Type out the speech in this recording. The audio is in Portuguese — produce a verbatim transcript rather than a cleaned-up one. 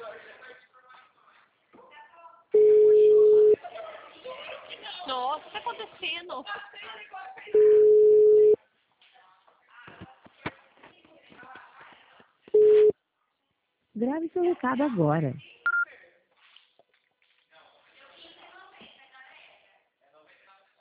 Nossa, o que tá acontecendo? Grave seu recado agora.